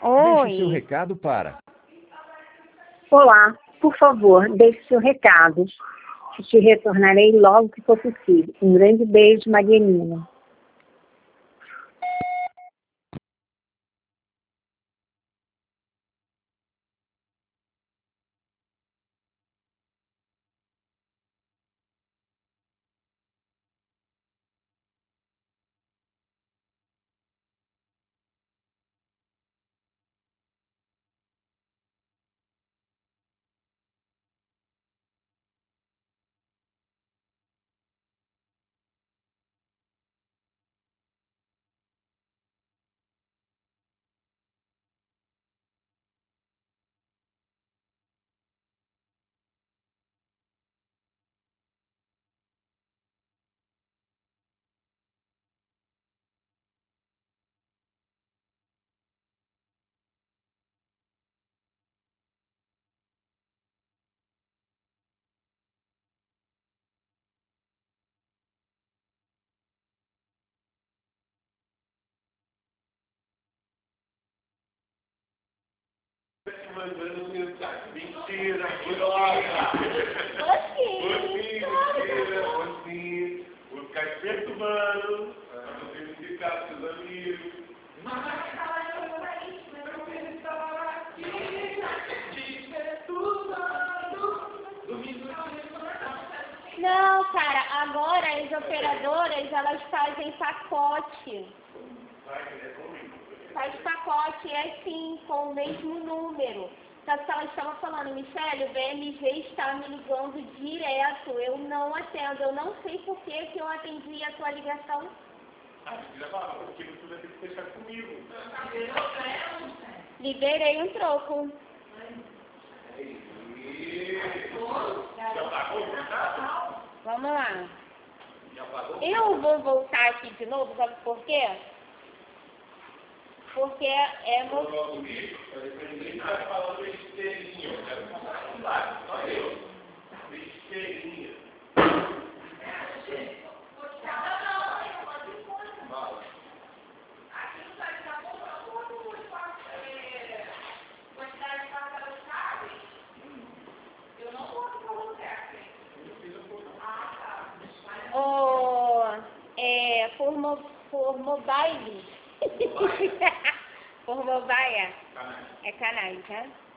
Deixe seu Oi. recado para... Olá, por favor, deixe seu recado. Te retornarei logo que for possível. Um grande beijo, Marianinha. Mandando mensagem. Mentira, mentira. Vou ficar perturbando, pra você me ficar com seus amigos. Não, cara, agora as operadoras, elas fazem pacote. Faz pacote, é sim, com o mesmo número. Só que ela estava falando, Michele, o BMG está me ligando direto. Eu não atendo, eu não sei por que eu atendi a tua ligação. Porque você vai ter que fechar comigo. Liberei um troco. Já pagou o contato? Vamos lá. Já pagou? Eu vou voltar aqui de novo, sabe por quê? Porque é Eu logo vi, ninguém está falando besteirinha. Eu quero falar com lá, só eu. Besteirinha. Por mobile. Por mobile. É canais, né?